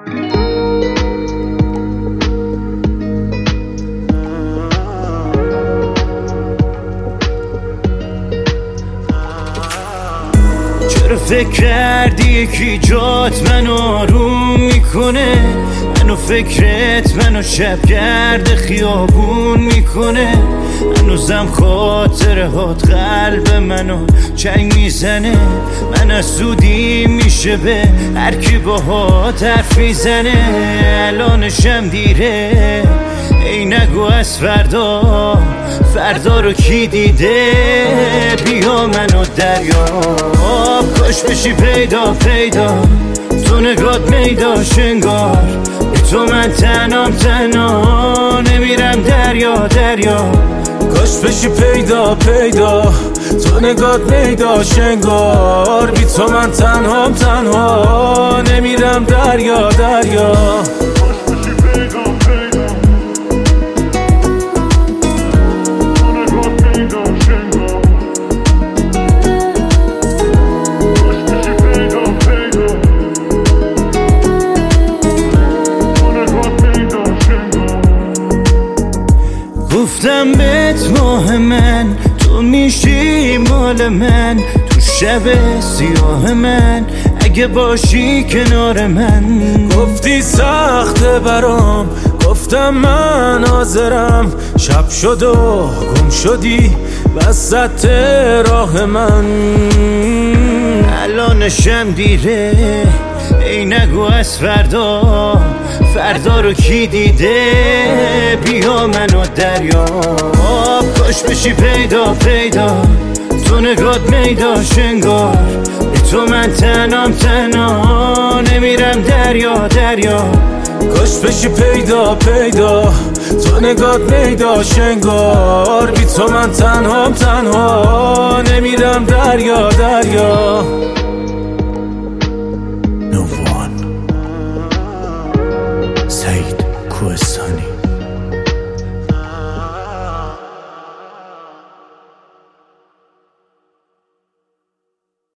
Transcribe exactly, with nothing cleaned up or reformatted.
چرا فکر کردی یکی جات منو آروم میکنه؟ منو فکرت منو شبگرد خیابون میکنه. هنوزم خاطره هات قلب منو چنگ میزنه. من از سودی میشه به هر کی باهات حرف میزنه. الانشم دیره ای نگو از فردا، فردا رو کی دیده؟ بیا منو دریاب، کاش بشی پیدا پیدا، تو نگات میداش انگار بی تو من تنام تنها نمیرم دریا دریا. کاش بشی پیدا پیدا، تو نگات میداش انگار بی تو من تنهام تنها نمیرم دریا دریا. گفتم بهت ماه من تو میشی مال من، تو شب سیاه من اگه باشی کنار من. گفتی سخته برام، گفتم من حاضرم، شب شد و گم شدی وسط راه من. الانشم دیره ای نگو از فردا، فردا رو کی دیده؟ بیا منو دریاب، کاش بشی پیدا پیدا، تو نگات میداش انگار بی تو من تنام تنها نمیرم دریا دریا. کاش بشی پیدا پیدا، تو نگات میداش انگار بی تو من تنهام تنها نمیرم دریا دریا.